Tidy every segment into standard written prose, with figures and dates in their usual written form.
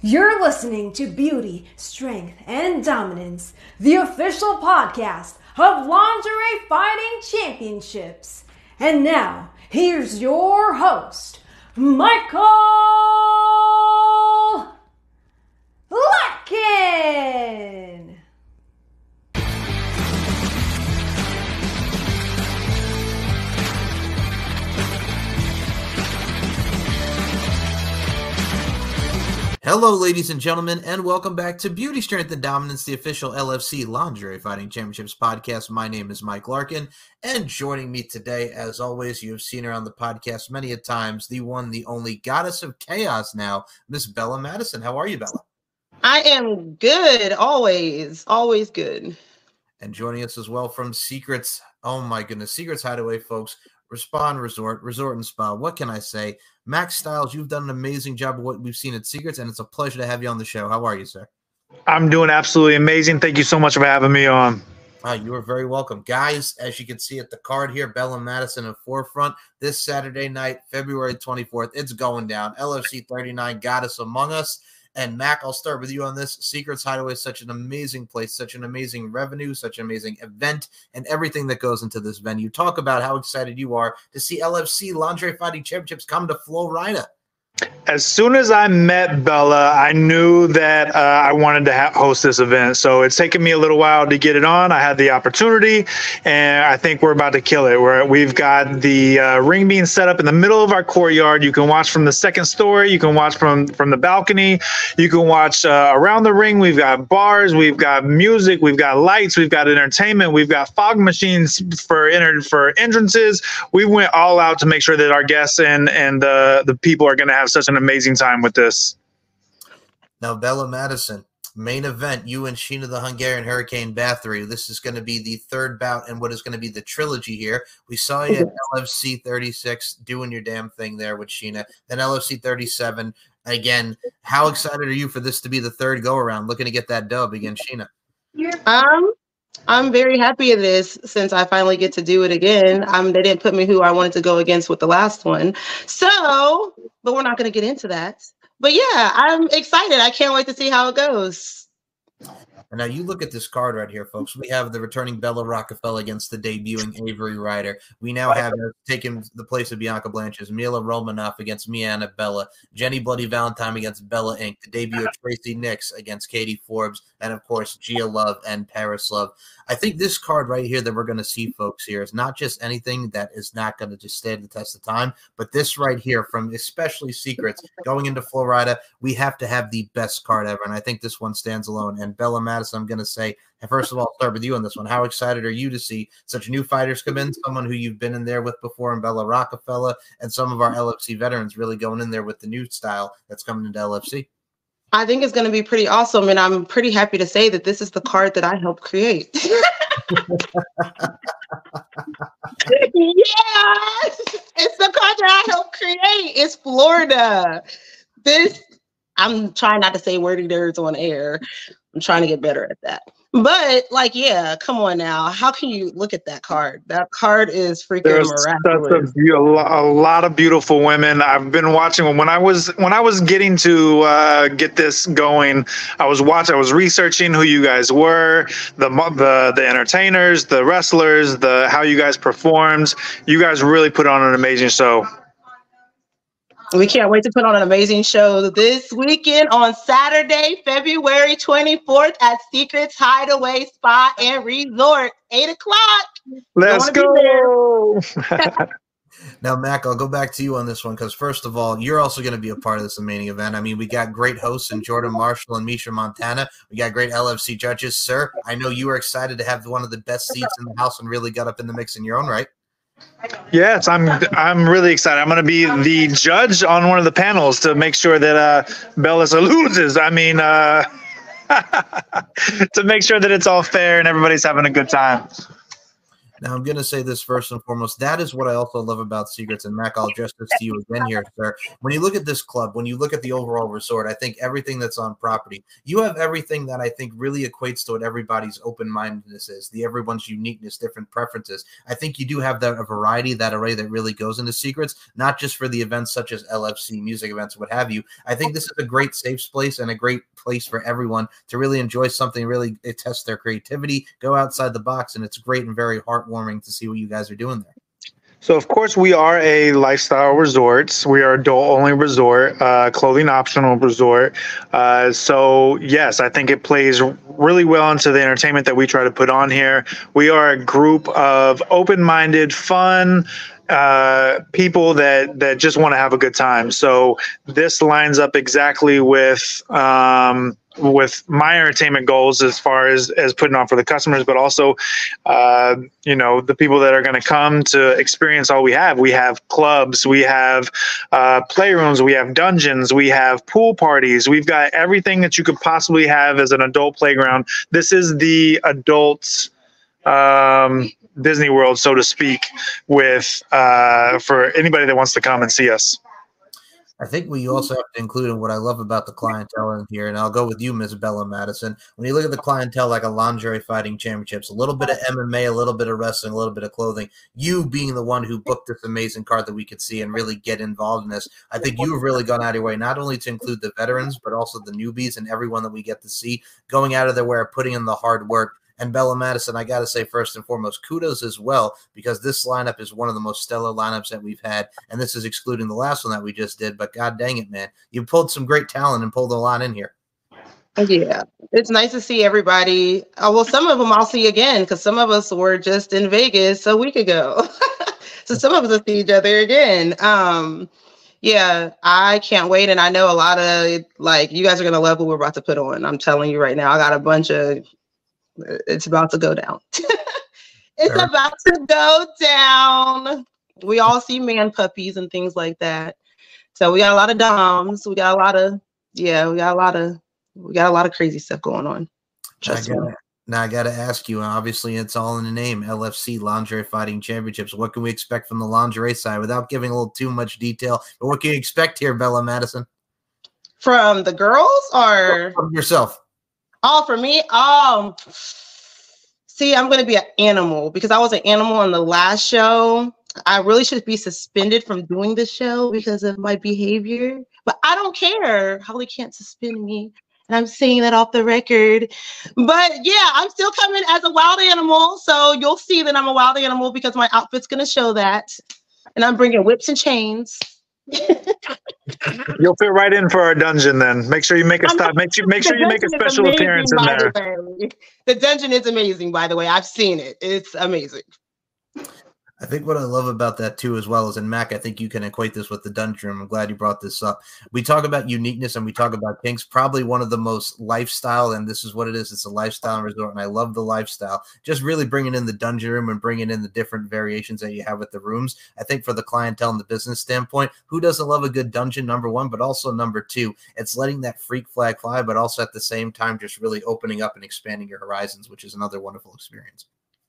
You're listening to Beauty, Strength, and Dominance, the official podcast of Lingerie Fighting Championships. And now, here's your host, Michael Latkin. Hello, ladies and gentlemen, and welcome back to Beauty, Strength, and Dominance, the official LFC Lingerie Fighting Championships podcast. My name is Mike Larkin, and joining me today, as always, you have seen her on the podcast many a times, the one, the only goddess of chaos now, Miss Bella Madison. How are you, Bella? I am good, always good. And joining us as well from Secrets, oh my goodness, Secrets Hideaway, folks, Respawn Resort and Spa. What can I say? Max Styles, you've done an amazing job of what we've seen at Secrets, and it's a pleasure to have you on the show. How are you, sir? I'm doing absolutely amazing. Thank you so much for having me on. You are very welcome. Guys, as you can see at the card here, Bella Madison in forefront this Saturday night, February 24th. It's going down. LFC 39, Goddess Among Us. And Mac, I'll start with you on this. Secrets Hideaway is such an amazing place, such an amazing revenue, such an amazing event, and everything that goes into this venue. Talk about how excited you are to see LFC Lingerie Fighting Championships come to Florida. As soon as I met Bella, I knew that I wanted to host this event. So it's taken me a little while to get it on. I had the opportunity, and I think we're about to kill it. We've got the ring being set up in the middle of our courtyard. You can watch from the second story. You can watch from the balcony. You can watch around the ring. We've got bars. We've got music. We've got lights. We've got entertainment. We've got fog machines for entrances. We went all out to make sure that our guests and the people are going to have such an amazing time with this. Now, Bella Madison, main event, you and Sheena the Hungarian Hurricane Bathory. This is going to be the third bout in what is going to be the trilogy here. We saw you at LFC 36 doing your damn thing there with Sheena. Then LFC 37. Again, how excited are you for this to be the third go-around, looking to get that dub against Sheena? I'm very happy of this since I finally get to do it again. They didn't put me who I wanted to go against with the last one. So, but we're not going to get into that. But yeah, I'm excited. I can't wait to see how it goes. And now you look at this card right here, folks. We have the returning Bella Rockefeller against the debuting Avery Ryder. We now have taken the place of Bianca Blanches, Mila Romanoff against Mianna Bella, Jenny Bloody Valentine against Bella Inc., the debut of Tracy Nix against Katie Forbes, and of course, Gia Love and Paris Love. I think this card right here that we're going to see, folks, here is not just anything that is not going to just stand the test of time, but this right here from especially Secrets going into Florida, we have to have the best card ever, and I think this one stands alone. And Bella Madison, I'm going to say, and first of all, I'll start with you on this one. How excited are you to see such new fighters come in, someone who you've been in there with before in Bella Rockefeller, and some of our LFC veterans really going in there with the new style that's coming into LFC? I think it's going to be pretty awesome, and I'm pretty happy to say that this is the card that I helped create. Yes, it's the card that I helped create. It's Florida. I'm trying not to say wordy words on air. I'm trying to get better at that. But, like, yeah, come on now. How can you look at that card? That card is freaking miraculous. A lot of beautiful women. I've been watching when I was getting to get this going. I was researching who you guys were, the entertainers, the wrestlers, how you guys performed. You guys really put on an amazing show. We can't wait to put on an amazing show this weekend on Saturday, February 24th at Secrets Hideaway Spa and Resort, 8 o'clock. Let's go. Now, Mac, I'll go back to you on this one because, first of all, you're also going to be a part of this amazing event. I mean, we got great hosts in Jordan Marshall and Misha Montana. We got great LFC judges. Sir, I know you are excited to have one of the best seats in the house and really got up in the mix in your own right. Yes, I'm really excited. I'm going to be the judge on one of the panels to make sure that Bella loses. I mean, to make sure that it's all fair and everybody's having a good time. Now, I'm going to say this first and foremost. That is what I also love about Secrets. And Mac, I'll address this to you again here, sir. When you look at this club, when you look at the overall resort, I think everything that's on property, you have everything that I think really equates to what everybody's open-mindedness is, everyone's uniqueness, different preferences. I think you do have that variety, that array that really goes into Secrets, not just for the events such as LFC, music events, what have you. I think this is a great safe place and a great place for everyone to really enjoy something, really test their creativity, go outside the box, and it's great and very heartwarming to see what you guys are doing there. So, of course, we are a lifestyle resort. We are adult-only resort, clothing optional resort. So, yes, I think it plays really well into the entertainment that we try to put on here. We are a group of open-minded, fun people that just want to have a good time. So this lines up exactly with my entertainment goals as far as putting on for the customers, but also, the people that are going to come to experience all we have. We have clubs, we have playrooms, we have dungeons, we have pool parties. We've got everything that you could possibly have as an adult playground. This is the adults Disney World, so to speak, with for anybody that wants to come and see us. I think we also have to include in what I love about the clientele in here, and I'll go with you, Ms. Bella Madison. When you look at the clientele like a Lingerie Fighting Championships, a little bit of MMA, a little bit of wrestling, a little bit of clothing, you being the one who booked this amazing card that we could see and really get involved in this, I think you've really gone out of your way not only to include the veterans, but also the newbies and everyone that we get to see going out of their way, putting in the hard work. And Bella Madison, I got to say, first and foremost, kudos as well, because this lineup is one of the most stellar lineups that we've had. And this is excluding the last one that we just did. But God dang it, man. You pulled some great talent and pulled a lot in here. Yeah, it's nice to see everybody. Well, some of them I'll see again because some of us were just in Vegas a week ago. So some of us will see each other again. Yeah, I can't wait. And I know a lot of, you guys are going to love what we're about to put on. I'm telling you right now, I got a bunch of. It's about to go down. It's about to go down. We all see man puppies and things like that. So we got a lot of doms. We got a lot of crazy stuff going on. Trust me. Now I got to ask you, and obviously it's all in the name, LFC, Lingerie Fighting Championships. What can we expect from the lingerie side without giving a little too much detail? But what can you expect here, Bella Madison? From the girls or from yourself? Oh, for me? See, I'm going to be an animal because I was an animal on the last show. I really should be suspended from doing the show because of my behavior, but I don't care. Holly can't suspend me. And I'm saying that off the record. But yeah, I'm still coming as a wild animal. So you'll see that I'm a wild animal because my outfit's going to show that. And I'm bringing whips and chains. You'll fit right in for our dungeon then. Make sure you make a stop. Make sure you make a special appearance in there. The dungeon is amazing, by the way. I've seen it. It's amazing. I think what I love about that too, as well as, and Mac, I think you can equate this with the dungeon room. I'm glad you brought this up. We talk about uniqueness and we talk about kinks, probably one of the most lifestyle, and this is what it is. It's a lifestyle resort, and I love the lifestyle. Just really bringing in the dungeon room and bringing in the different variations that you have with the rooms. I think for the clientele and the business standpoint, who doesn't love a good dungeon, number one, but also number two, it's letting that freak flag fly, but also at the same time, just really opening up and expanding your horizons, which is another wonderful experience.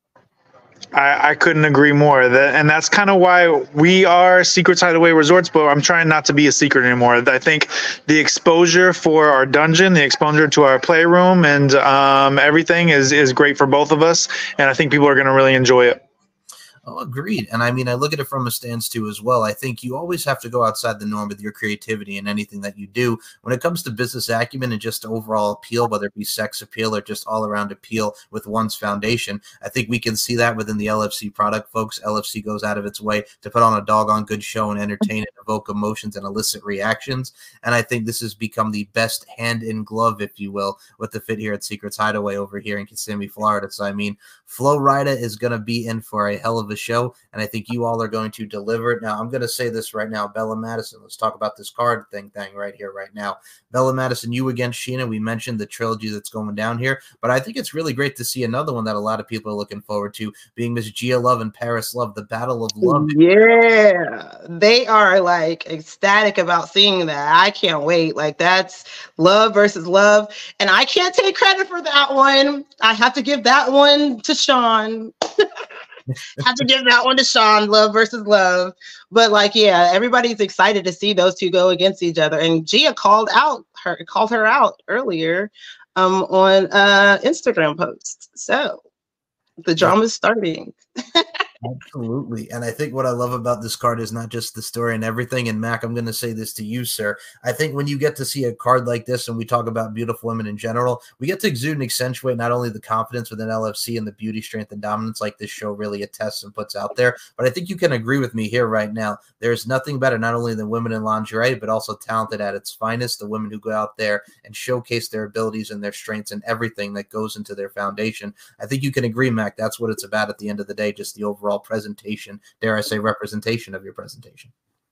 I couldn't agree more. And that's kind of why we are Secrets Hideaway Resorts, but I'm trying not to be a secret anymore. I think the exposure for our dungeon, the exposure to our playroom, and everything is great for both of us. And I think people are going to really enjoy it. Oh, agreed. And I mean, I look at it from a stance too as well. I think you always have to go outside the norm with your creativity and anything that you do. When it comes to business acumen and just overall appeal, whether it be sex appeal or just all around appeal with one's foundation, I think we can see that within the LFC product, folks. LFC goes out of its way to put on a doggone good show and entertain and evoke emotions and elicit reactions. And I think this has become the best hand in glove, if you will, with the fit here at Secrets Hideaway over here in Kissimmee, Florida. So, I mean, Flo Rida is going to be in for a hell of a show, and I think you all are going to deliver it. Now, I'm going to say this right now, Bella Madison. Let's talk about this card thing right here, right now. Bella Madison, you against Sheena. We mentioned the trilogy that's going down here, but I think it's really great to see another one that a lot of people are looking forward to, being Miss Gia Love and Paris Love, the Battle of Love. Yeah, they are like ecstatic about seeing that. I can't wait. Like, that's love versus love, and I can't take credit for that one. I have to give that one to Sean. Have to give that one to Sean, love versus love. But like, yeah, everybody's excited to see those two go against each other. And Gia called her out earlier on Instagram posts. So the drama's starting. Absolutely. And I think what I love about this card is not just the story and everything. And Mac, I'm going to say this to you, sir. I think when you get to see a card like this, and we talk about beautiful women in general, we get to exude and accentuate not only the confidence within LFC and the beauty, strength, and dominance like this show really attests and puts out there, but I think you can agree with me here right now. There's nothing better not only than women in lingerie, but also talented at its finest, the women who go out there and showcase their abilities and their strengths and everything that goes into their foundation. I think you can agree, Mac, that's what it's about at the end of the day, just the overall presentation, dare I say representation of your presentation.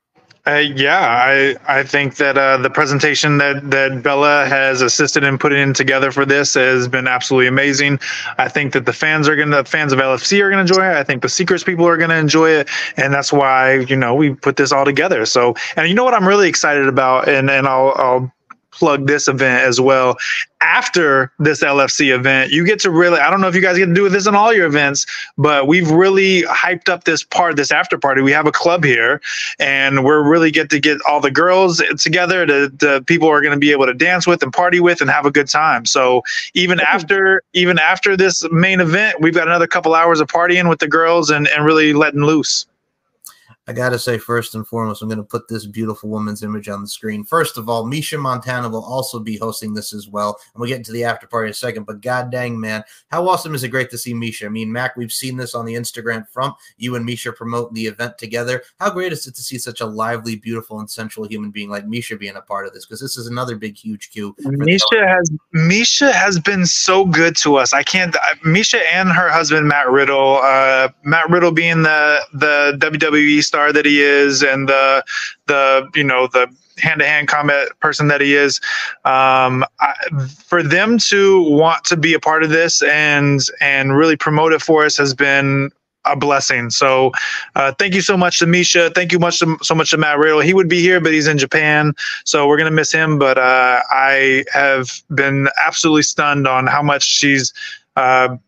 I think that the presentation that Bella has assisted in putting together for this has been absolutely amazing. I think that the fans of LFC are going to enjoy it. I think the Secrets people are going to enjoy it, and that's why we put this all together. So, and you know what I'm really excited about, and I'll plug this event as well. After this LFC event, you get to really, I don't know if you guys get to do this in all your events, but we've really hyped up this after party. We have a club here, and we're really get all the girls together. The people are going to be able to dance with and party with and have a good time. So even after this main event, we've got another couple hours of partying with the girls and really letting loose. I got to say, first and foremost, I'm going to put this beautiful woman's image on the screen. First of all, Misha Montana will also be hosting this as well. And we'll get into the after party in a second. But god dang, man, how awesome is it great to see Misha? I mean, Mac, we've seen this on the Instagram front. You and Misha promote the event together. How great is it to see such a lively, beautiful, and sensual human being like Misha being a part of this? Because this is another big, huge cue. Misha has been so good to us. Misha and her husband, Matt Riddle. Matt Riddle being the WWE star that he is, and the hand-to-hand combat person that he is, for them to want to be a part of this and really promote it for us has been a blessing. So thank you so much to Misha. Thank you so much to Matt Riddle. He would be here, but he's in Japan, so we're going to miss him. But I have been absolutely stunned on how much she's been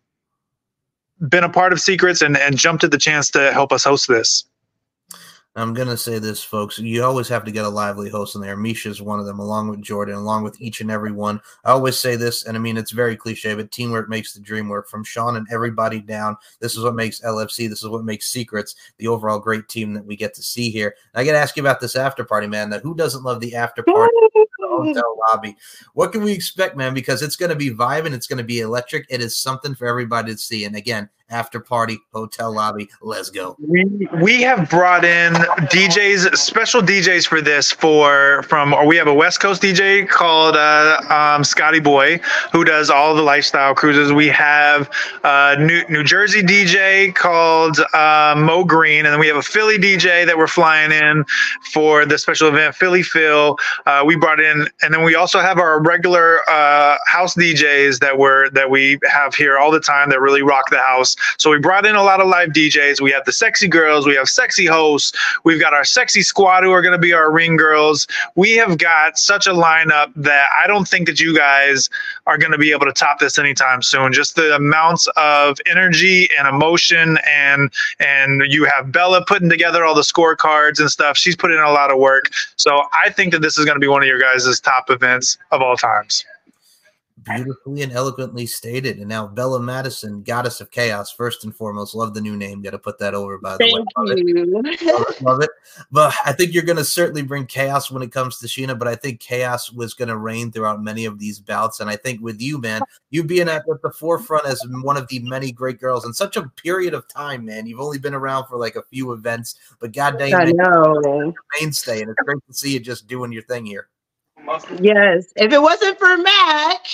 a part of Secrets and jumped at the chance to help us host this. I'm going to say this, folks. You always have to get a lively host in there. Misha's one of them, along with Jordan, along with each and every one. I always say this, and I mean, it's very cliche, but teamwork makes the dream work. From Sean and everybody down, this is what makes LFC. This is what makes Secrets the overall great team that we get to see here. And I got to ask you about this after party, man. That who doesn't love the after party? Hotel lobby. What can we expect, man? Because it's going to be vibing. It's going to be electric. It is something for everybody to see. And again, after party, hotel lobby. Let's go. We have brought in DJs, special DJs for this. We have a West Coast DJ called Scotty Boy, who does all the lifestyle cruises. We have New Jersey DJ called Mo Green, and then we have a Philly DJ that we're flying in for the special event, Philly Phil. We brought in, and then we also have our regular house DJs that we have here all the time that really rock the house. So we brought in a lot of live DJs. We have the sexy girls. We have sexy hosts. We've got our sexy squad who are going to be our ring girls. We have got such a lineup that I don't think that you guys are going to be able to top this anytime soon. Just the amounts of energy and emotion, and you have Bella putting together all the scorecards and stuff. She's put in a lot of work. So I think that this is going to be one of your guys' top events of all times. Beautifully and eloquently stated. And now Bella Madison, Goddess of Chaos, first and foremost. Love the new name. Got to put that over, by the way. Love it. But I think you're going to certainly bring chaos when it comes to Sheena, but I think chaos was going to reign throughout many of these bouts. And I think with you, man, you being at the forefront as one of the many great girls in such a period of time, man. You've only been around for like a few events, but god dang, you're a mainstay. And it's great to see you just doing your thing here. Yes, if it wasn't for Mac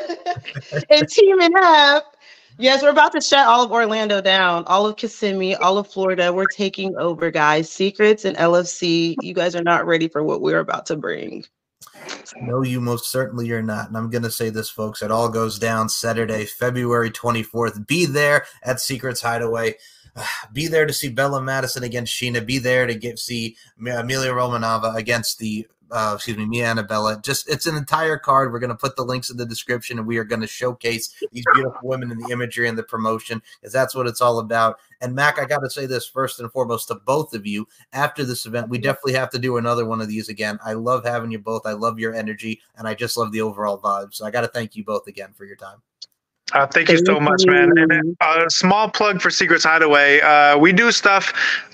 and teaming up, yes, we're about to shut all of Orlando down, all of Kissimmee, all of Florida. We're taking over, guys. Secrets and LFC, you guys are not ready for what we're about to bring. No, you most certainly are not. And I'm going to say this, folks. It all goes down Saturday, February 24th. Be there at Secrets Hideaway. Be there to see Bella Madison against Sheena. Be there to see Amelia Romanova against the Mia Annabella. Just it's an entire card. We're going to put the links in the description, and we are going to showcase these beautiful women in the imagery and the promotion, because that's what it's all about. And Mac, I got to say this first and foremost to both of you. After this event, we definitely have to do another one of these again. I love having you both. I love your energy, and I just love the overall vibe. So I got to thank you both again for your time. Thank you so much, man. And a small plug for Secrets Hideaway. We do stuff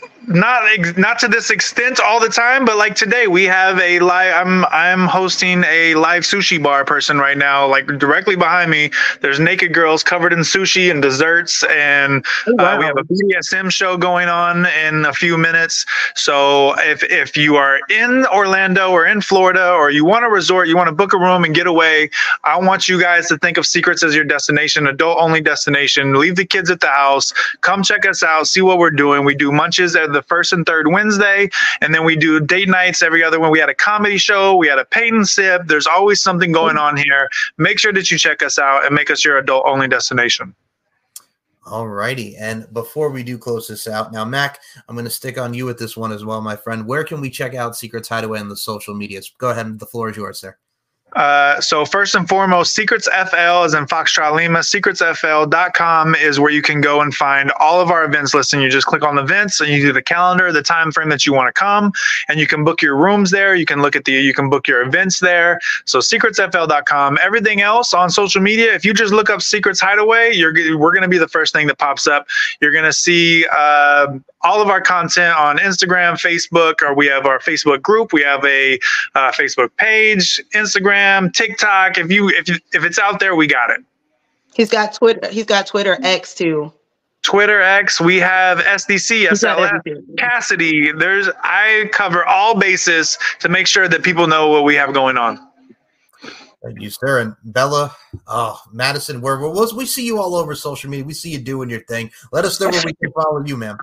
not to this extent all the time, but like today we have a live. I'm hosting a live sushi bar person right now. Like directly behind me, there's naked girls covered in sushi and desserts, and we have a BDSM show going on in a few minutes. So if you are in Orlando or in Florida, or you want a resort, you want to book a room and get away, I want you guys to think of Secrets as your destination, adult only destination. Leave the kids at the house. Come check us out. See what we're doing. We do munches at the first and third Wednesday, and then we do date nights every other one. We had a comedy show. We had a paint and sip. There's always something going on here. Make sure that you check us out and make us your adult only destination. All righty. And before we do close this out, now, Mac, I'm going to stick on you with this one as well, my friend. Where can we check out Secrets Hideaway on the social medias? Go ahead. The floor is yours, sir. So first and foremost, Secrets FL is in Foxtrot Lima. SecretsFL.com is where you can go and find all of our events listing. You just click on the events and you do the calendar, the time frame that you want to come, and you can book your rooms there. You can book your events there. So SecretsFL.com. Everything else on social media, if you just look up Secrets Hideaway, we're going to be the first thing that pops up. You're going to see all of our content on Instagram, Facebook, or we have our Facebook group. We have a Facebook page, Instagram, TikTok. If it's out there, we got it. He's got Twitter. He's got Twitter X too. Twitter X. We have SDC, SLS, Cassidy. I cover all bases to make sure that people know what we have going on. Thank you, sir. And Bella, Madison, where we see you all over social media. We see you doing your thing. Let us know where we can follow you, ma'am.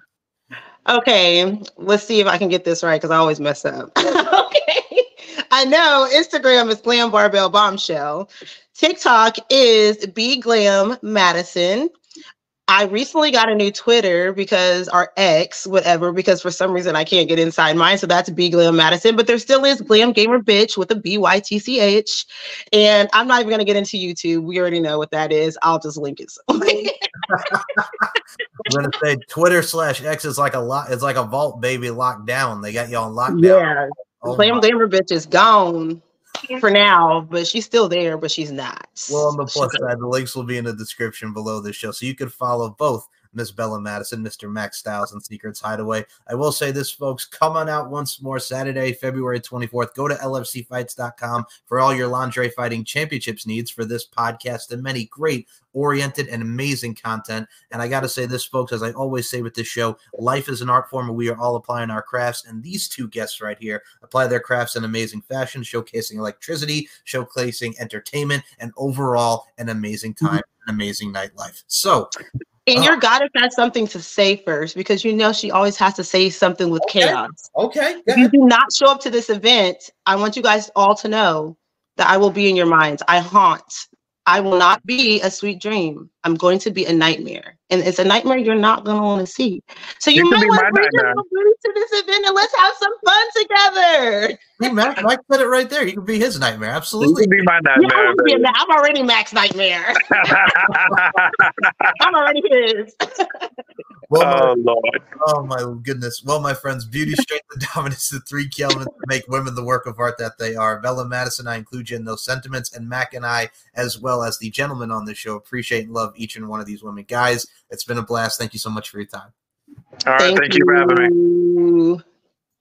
Okay, let's see if I can get this right because I always mess up. Okay, I know Instagram is Glam Barbell Bombshell. TikTok is BGlam Madison. I recently got a new Twitter because for some reason I can't get inside mine. So that's BGlam Madison, but there still is Glam Gamer Bitch with a BYTCH. And I'm not even going to get into YouTube. We already know what that is. I'll just link it. I'm going to say Twitter/X is like it's like a vault, baby, locked down. They got you on lockdown. Yeah. Glam Gamer Bitch is gone for now, but she's still there, but she's not. Well, on the plus side, the links will be in the description below this show, so you can follow both Miss Bella Madison, Mr. Max Styles, and Secrets Hideaway. I will say this, folks, come on out once more Saturday, February 24th. Go to lfcfights.com for all your lingerie fighting championships needs for this podcast and many great oriented and amazing content. And I got to say this, folks, as I always say with this show, life is an art form and we are all applying our crafts. And these two guests right here apply their crafts in amazing fashion, showcasing electricity, showcasing entertainment, and overall an amazing time, an amazing nightlife. So, and your goddess has something to say first, because you know she always has to say something with chaos. Okay. If you do not show up to this event, I want you guys all to know that I will be in your minds. I haunt. I will not be a sweet dream. I'm going to be a nightmare. And it's a nightmare you're not going to want to see. So you might want to bring your booty to this event and let's have some fun together. Hey, Mike said it right there. You can be his nightmare. Absolutely. You can be my nightmare. Yeah, I'm already Mac's nightmare. I'm already his. Well, Lord. Oh, my goodness. Well, my friends, beauty, strength, and dominance, the three key elements that make women the work of art that they are. Bella Madison, I include you in those sentiments, and Mac and I, as well as the gentlemen on this show, appreciate and love each and one of these women. Guys, it's been a blast. Thank you so much for your time. All right. Thank you for having me.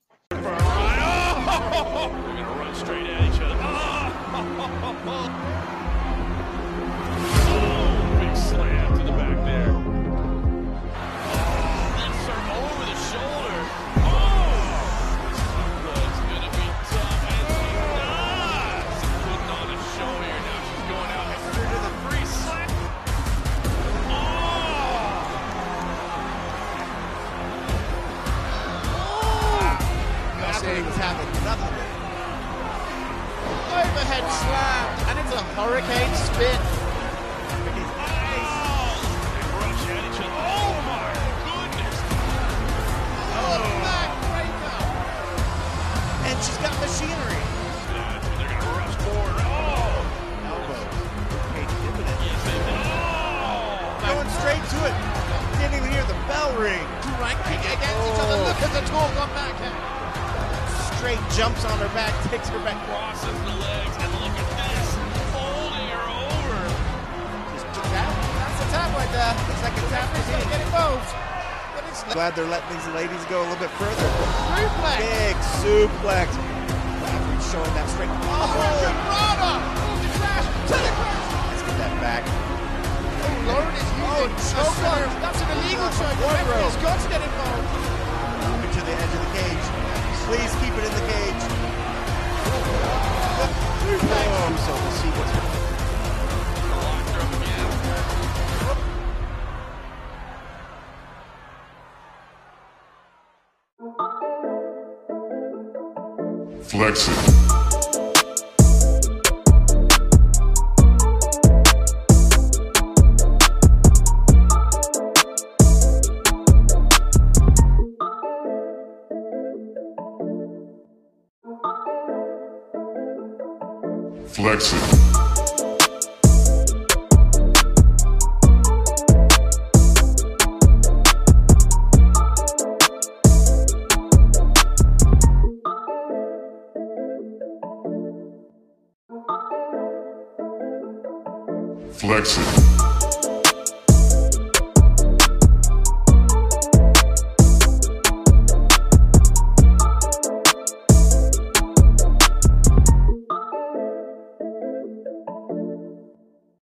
Overhead slam, and it's a hurricane spin. Oh my goodness! Oh, backbreaker! And she's got machinery. Avery. Ranking against each other. Look at the talk on backhand. Straight jumps on her back, takes her back, crosses the legs, and look at this. Folding her over. Just a tap. That's a tap right there. Looks like a tap. He's going to get it both. Glad they're letting these ladies go a little bit further. Suplex. Big suplex. Avery showing that strength. Oh, Rada! Oh, the crash to the crash. Let's get that back. Oh, Lauren is using choker. That's an illegal choke. The referee has got to get involved. Moving to the edge of the cage. Please keep it in the cage. So we'll see what's going on. Flex it. Flex it. Flex it.